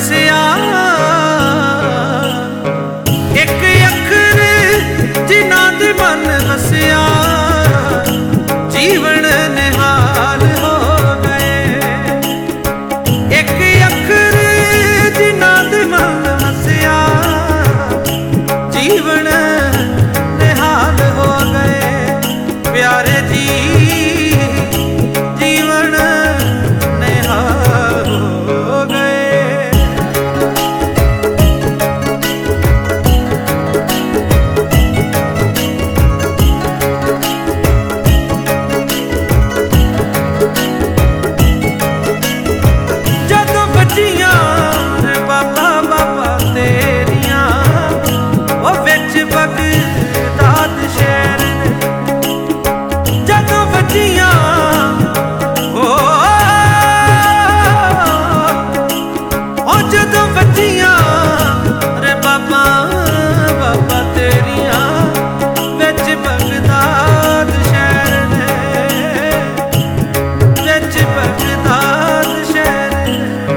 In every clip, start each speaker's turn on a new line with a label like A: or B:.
A: ਵਸਿਆ ਇੱਕ ਅੱਖਰ ਜਿਨ੍ਹਾਂ ਦੇ ਮਨ ਵਸਿਆ ਜੀਵਨ ਨਿਹਾਲ ਹੋ ਗਏ। ਇੱਕ ਅੱਖਰ ਜਿਨ੍ਹਾਂ ਦੇ ਮਨ ਵਸਿਆ ਜੀਵਨ ਨਿਹਾਲ ਹੋ ਗਏ। ਪਿਆਰੇ ਜੀ ਜੀਵਨ ਨਿਹਾਲ ਹੋ ਗਏ। ਜਦੋਂ ਬੱਚੀਆਂ ਬਾਬਾ ਬਾਬਾ ਤੇਰੀਆਂ ਉਹ ਵਿੱਚ ਬਗਦਾਦ ਸ਼ਹਿਰ ਨੇ। ਜਦੋਂ ਬੱਚੀਆਂ ਜਦੋਂ ਬੱਚੀਆਂ ਰੇ ਬਾਬਾ ਬਾਬਾ ਤੇਰੀਆਂ ਵਿੱਚ ਬਗਦਾਦ ਸ਼ਹਿਰ ਨੇ, ਵਿੱਚ ਬਗਦਾਦ ਸ਼ਹਿਰ ਨੇ।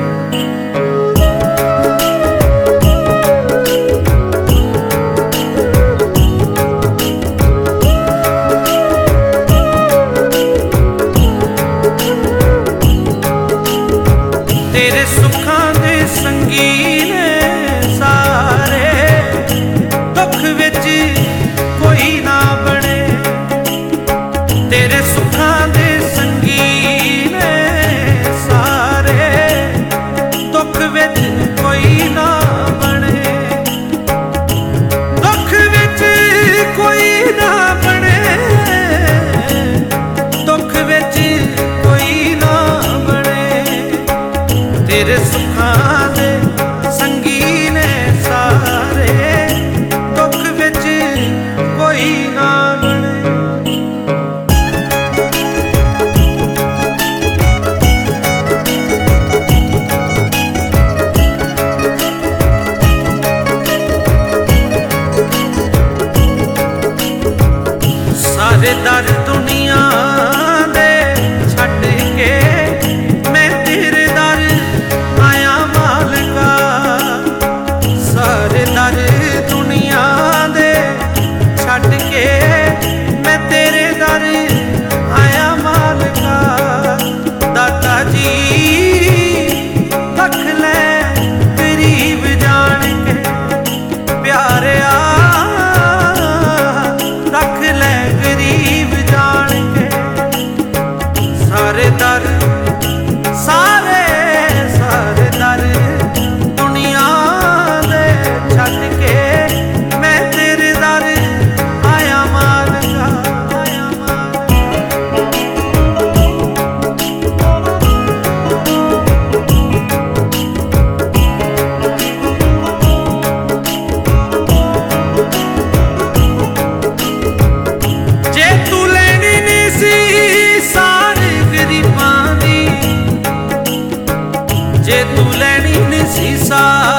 A: ਤੇਰੇ ਸੁੱਖਾਂ ਦੇ ਸੰਗੀ ਨੇ ਸਾਰੇ, ਦੁੱਖ ਵਿੱਚ ਕੋਈ ਨਾ ਬਣੇ। ਤੇਰੇ ਸੁੱਖਾਂ ਦੇ ਸੰਗੀ ਨੇ ਸਾਰੇ, ਦੁੱਖ ਵਿੱਚ ਕੋਈ ਨਾ ਬਣੇ। ਦੁੱਖ ਵਿੱਚ ਕੋਈ ਨਾ ਬਣੇ, ਦੁੱਖ ਵਿੱਚ ਕੋਈ ਨਾ ਬਣੇ। ਤੇਰੇ ਸੁੱਖਾਂ ਦੇ ਸੰਗੀ ਨੇ ਸਾਰੇ, ਦੁੱਖ ਵਿੱਚ ਕੋਈ ਨਾ ਬਣੇ। ਸਾਰੇ ਦਰ ਦੁਨੀਆ ਦੇ ਛੱਡ ਕੇ ਮੈਂ ਤੇਰੇ ਦਰ ਆਇਆ ਮਾਲਕਾ। ਸਾਰੇ ਦਰ ਦੁਨੀਆ ਦੇ ਛੱਡ ਕੇ ਮੈਂ ਤੇਰੇ ਦਰ ਆਇਆ ਮਾਲਕਾ। ਦਾਤਾ ਜੀ ਰੱਖ ਲੈ ਗਰੀਬ ਜਾਣ ਕੇ, ਪਿਆਰਿਆ ਰੱਖ ਲੈ ਗਰੀਬ ਜਾਣ ਕੇ। ਸਾਰੇ ਦਰ ਸਾਰੇ ਦਰ ਦੁਨੀਆ ਦੇ ਛੱਡ ਕੇ ਮੈਂ ਤੇਰੇ ਦਰ ਆਇਆ ਮਾਲਕਾ, ਆਇਆ ਜੇ ਤੂੰ ਲੈਣੀ ਨਹੀਂ ਸੀ ਸਾਰੇ ਗਰੀਬਾਂ ਦੀ, ਜੇ ਤੂੰ ਲੈਣੀ ਨਹੀਂ ਸੀ ਸਾਰੇ